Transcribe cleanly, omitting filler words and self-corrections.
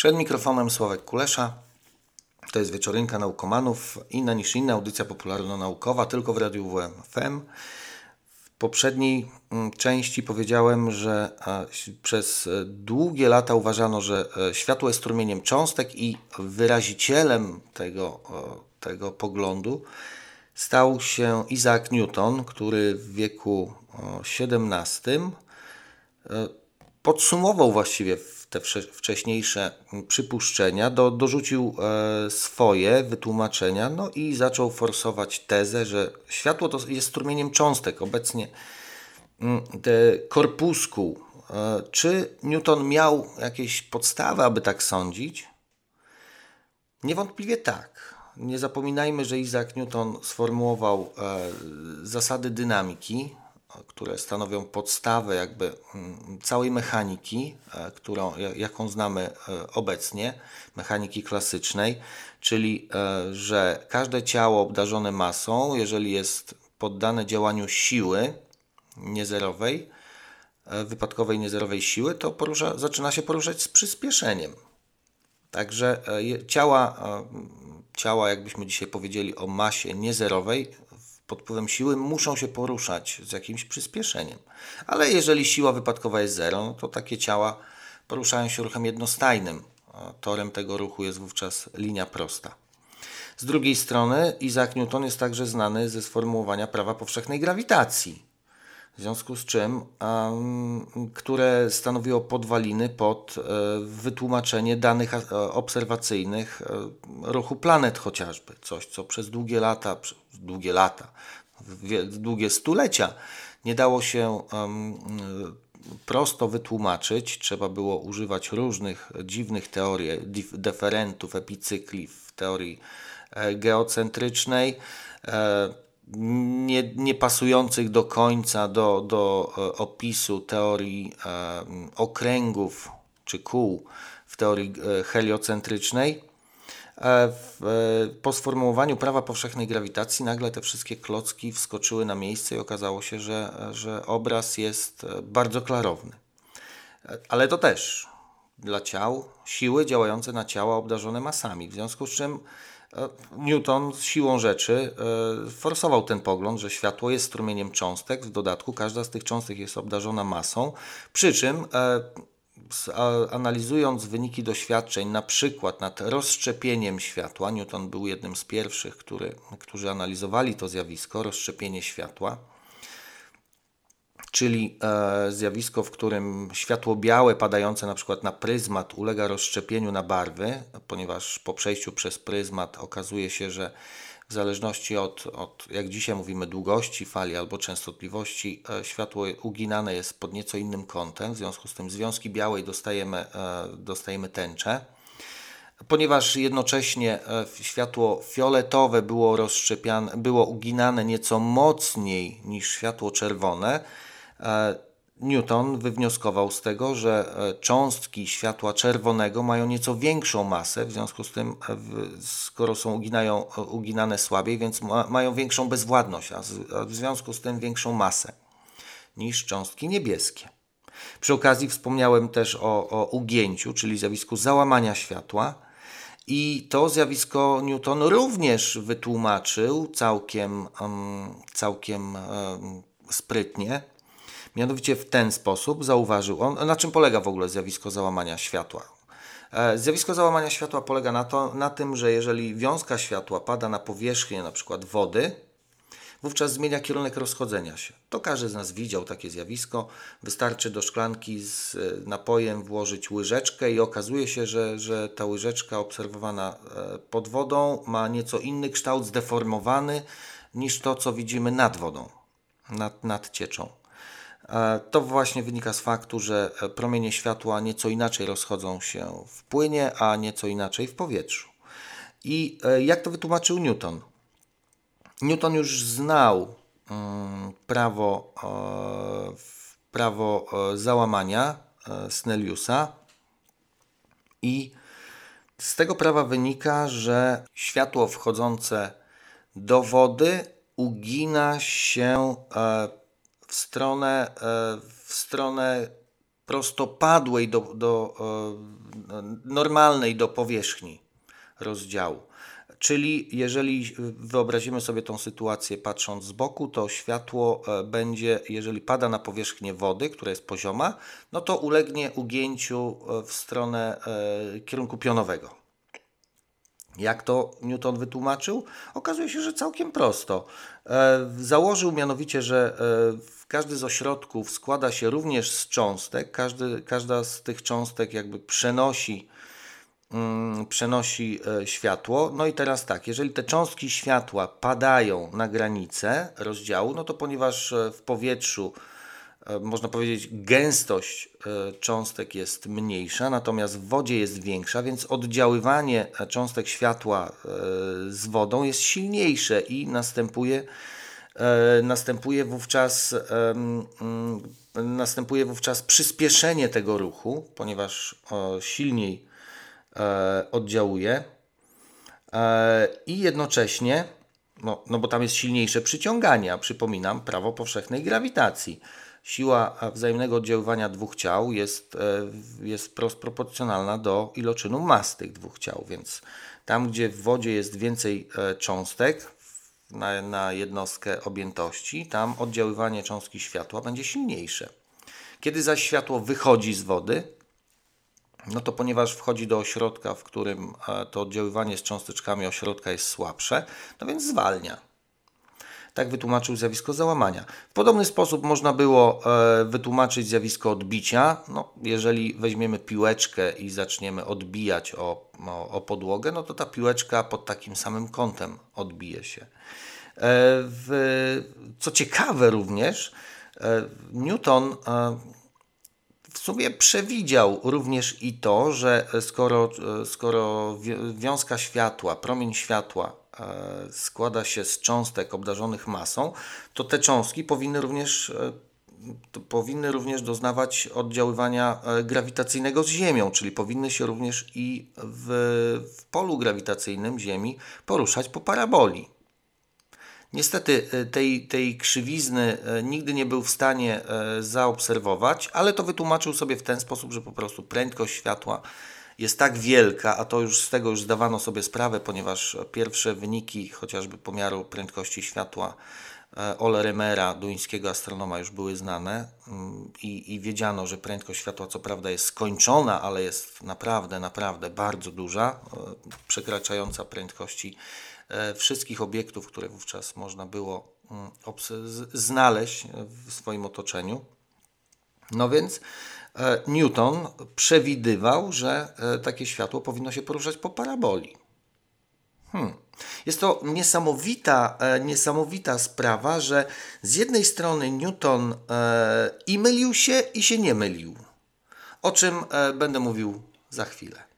Przed mikrofonem Sławek Kulesza. To jest Wieczorynka Naukomanów, inna niż inna, audycja popularno-naukowa, tylko w Radiu WM FM. W poprzedniej części powiedziałem, że przez długie lata uważano, że światło jest strumieniem cząstek i wyrazicielem tego poglądu stał się Isaac Newton, który w wieku XVII podsumował właściwie te wcześniejsze przypuszczenia, dorzucił swoje wytłumaczenia, no i zaczął forsować tezę, że światło to jest strumieniem cząstek, obecnie korpuskuł. Czy Newton miał jakieś podstawy, aby tak sądzić? Niewątpliwie tak. Nie zapominajmy, że Isaac Newton sformułował zasady dynamiki, które stanowią podstawę jakby całej mechaniki, jaką znamy obecnie, mechaniki klasycznej, czyli że każde ciało obdarzone masą, jeżeli jest poddane działaniu siły niezerowej, wypadkowej niezerowej siły, to zaczyna się poruszać z przyspieszeniem. Także ciała, jakbyśmy dzisiaj powiedzieli o masie niezerowej, pod wpływem siły muszą się poruszać z jakimś przyspieszeniem. Ale jeżeli siła wypadkowa jest zero, no to takie ciała poruszają się ruchem jednostajnym. Torem tego ruchu jest wówczas linia prosta. Z drugiej strony Isaac Newton jest także znany ze sformułowania prawa powszechnej grawitacji, w związku z czym, które stanowiło podwaliny pod wytłumaczenie danych obserwacyjnych ruchu planet chociażby. Coś, co przez długie stulecia nie dało się prosto wytłumaczyć. Trzeba było używać różnych dziwnych teorii, deferentów, epicykli w teorii geocentrycznej, nie pasujących do końca do opisu teorii okręgów czy kół w teorii heliocentrycznej. Po sformułowaniu prawa powszechnej grawitacji nagle te wszystkie klocki wskoczyły na miejsce i okazało się, że obraz jest bardzo klarowny. Ale to też dla ciał siły działające na ciała obdarzone masami, w związku z czym Newton z siłą rzeczy forsował ten pogląd, że światło jest strumieniem cząstek. W dodatku każda z tych cząstek jest obdarzona masą, przy czym analizując wyniki doświadczeń, na przykład nad rozszczepieniem światła, Newton był jednym z pierwszych, którzy analizowali to zjawisko, rozszczepienie światła, czyli zjawisko, w którym światło białe padające na przykład na pryzmat ulega rozszczepieniu na barwy, ponieważ po przejściu przez pryzmat okazuje się, że w zależności od jak dzisiaj mówimy, długości fali albo częstotliwości, światło uginane jest pod nieco innym kątem, w związku z tym związki białej dostajemy tęczę. Ponieważ jednocześnie światło fioletowe było uginane nieco mocniej niż światło czerwone, Newton wywnioskował z tego, że cząstki światła czerwonego mają nieco większą masę, w związku z tym, skoro są uginane słabiej, więc mają większą bezwładność, a w związku z tym większą masę niż cząstki niebieskie. Przy okazji wspomniałem też o ugięciu, czyli zjawisku załamania światła, i to zjawisko Newton również wytłumaczył całkiem sprytnie. Mianowicie w ten sposób zauważył on, na czym polega w ogóle zjawisko załamania światła. Zjawisko załamania światła polega na tym, że jeżeli wiązka światła pada na powierzchnię na przykład wody, wówczas zmienia kierunek rozchodzenia się. To każdy z nas widział takie zjawisko. Wystarczy do szklanki z napojem włożyć łyżeczkę i okazuje się, że ta łyżeczka obserwowana pod wodą ma nieco inny kształt, zdeformowany niż to, co widzimy nad wodą, nad cieczą. To właśnie wynika z faktu, że promienie światła nieco inaczej rozchodzą się w płynie, a nieco inaczej w powietrzu. I jak to wytłumaczył Newton? Newton już znał prawo załamania Snelliusa i z tego prawa wynika, że światło wchodzące do wody ugina się w stronę prostopadłej normalnej do powierzchni rozdziału. Czyli jeżeli wyobrazimy sobie tą sytuację patrząc z boku, to światło będzie, jeżeli pada na powierzchnię wody, która jest pozioma, no to ulegnie ugięciu w stronę kierunku pionowego. Jak to Newton wytłumaczył? Okazuje się, że całkiem prosto. Założył mianowicie, że każdy z ośrodków składa się również z cząstek. Każda z tych cząstek jakby przenosi światło. No i teraz tak, jeżeli te cząstki światła padają na granicę rozdziału, no to ponieważ w powietrzu można powiedzieć gęstość cząstek jest mniejsza, natomiast w wodzie jest większa, więc oddziaływanie cząstek światła z wodą jest silniejsze i następuje wówczas przyspieszenie tego ruchu, ponieważ silniej oddziałuje i jednocześnie, no bo tam jest silniejsze przyciąganie, a przypominam, prawo powszechnej grawitacji. Siła wzajemnego oddziaływania dwóch ciał jest prost proporcjonalna do iloczynu mas tych dwóch ciał, więc tam, gdzie w wodzie jest więcej cząstek na jednostkę objętości, tam oddziaływanie cząstki światła będzie silniejsze. Kiedy zaś światło wychodzi z wody, no to ponieważ wchodzi do ośrodka, w którym to oddziaływanie z cząsteczkami ośrodka jest słabsze, no więc zwalnia. Tak wytłumaczył zjawisko załamania. W podobny sposób można było wytłumaczyć zjawisko odbicia. No, jeżeli weźmiemy piłeczkę i zaczniemy odbijać o podłogę, no to ta piłeczka pod takim samym kątem odbije się. Co ciekawe również, Newton w sumie przewidział również i to, że skoro wiązka światła, promień światła składa się z cząstek obdarzonych masą, to te cząstki powinny również doznawać oddziaływania grawitacyjnego z Ziemią, czyli powinny się również i w polu grawitacyjnym Ziemi poruszać po paraboli. Niestety tej krzywizny nigdy nie był w stanie zaobserwować, ale to wytłumaczył sobie w ten sposób, że po prostu prędkość światła jest tak wielka, a to z tego już zdawano sobie sprawę, ponieważ pierwsze wyniki chociażby pomiaru prędkości światła Ole Remera, duńskiego astronoma, już były znane i wiedziano, że prędkość światła co prawda jest skończona, ale jest naprawdę bardzo duża, przekraczająca prędkości wszystkich obiektów, które wówczas można było znaleźć w swoim otoczeniu. No więc Newton przewidywał, że takie światło powinno się poruszać po paraboli. Jest to niesamowita sprawa, że z jednej strony Newton i mylił się, i się nie mylił. O czym będę mówił za chwilę.